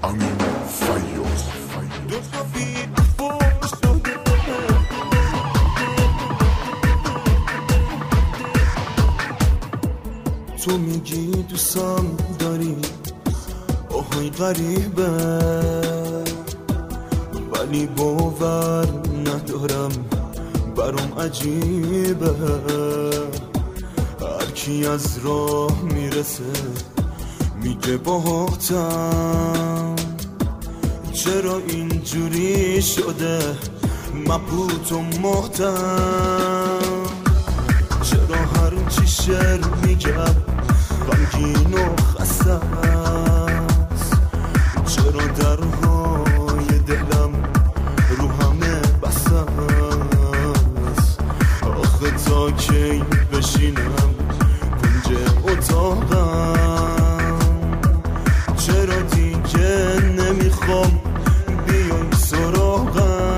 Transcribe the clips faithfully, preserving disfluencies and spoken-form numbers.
امین فیاض. تو میگی دوستم داری، آهای غریبه، ولی باور ندارم، برام عجیبه. هر کی از راه میرسه میگه باهاتم، چرا اینجوری شده مبهوت و محتم؟ چرا هر چی شعر میگم غمگین و خسته است؟ چرا درهای دلم رو همه بسته است؟ آخه تا کی بشینم کنج اتاقم؟ چرا دیگه نمیخوام بیای سراغم؟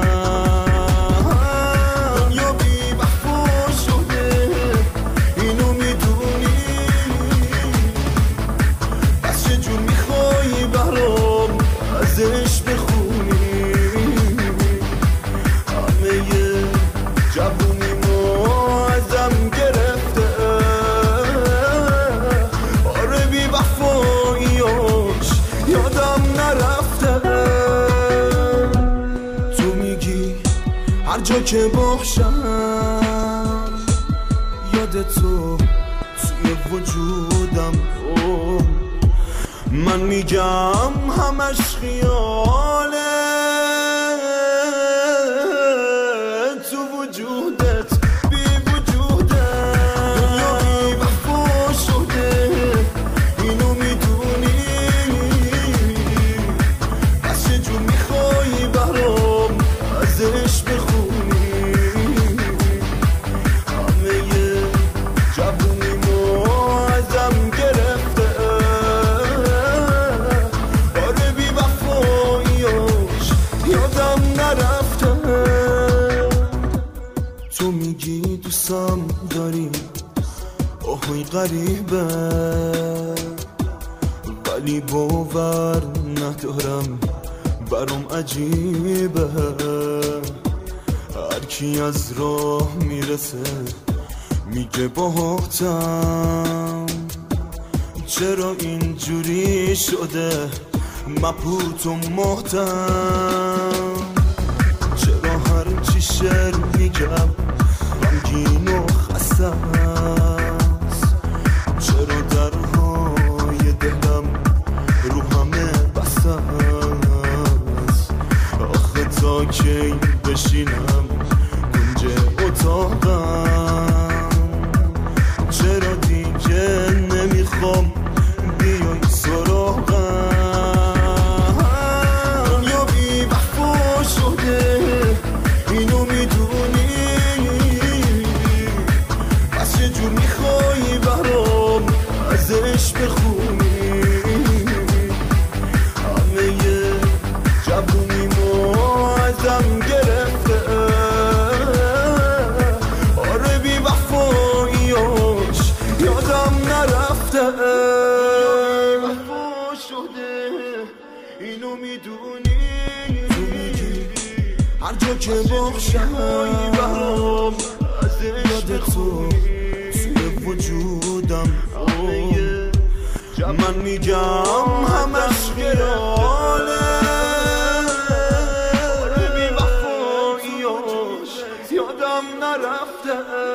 دنیا بی وفا شده اینو میدونی، پس چجور میخوای برام ازش بخونی؟ همه جوونیمو ازم گرفته، آره بی وفاییاش یادم نرفته. تو میگی هر جا که باشم یاد تو توی وجودم، من میگم همش خیاله، تو وجودت بی وجودم. دنیا بی وفا شده اینو میدونی، پس چجور میخوای برام ازش بخونی؟ همه جوونیمو ازم گرفته، آره بی وفاییاش یادم نرفته. تو میگی دوستم داری، آهای غریبه، ولی باور ندارم، برام عجیبه. هر کی از راه میرسه میگه باهاتم، چرا اینجوری شده مبهوت و محتم؟ چرا هر چی شعر میگم غمگین و خسته است؟ چرا درهای دلم رو همه بسته است؟ آخه تا کی بشینم کنج اتاقم؟ چرا دیگه نمیخوام بیای سراغم؟ دنیا بی وفا شده اینو میدونی، پس چجور میخوای برام ازش بخونی؟ همه جوونیمو ازم گرفته، آره بی وفاییاش یادم نرفته. وفا شده اینو میدونی، هر جا که باشم برام یاد تو توی وجودم، من میگم همش خیاله، آره بی وفاییاش یادم نرفته.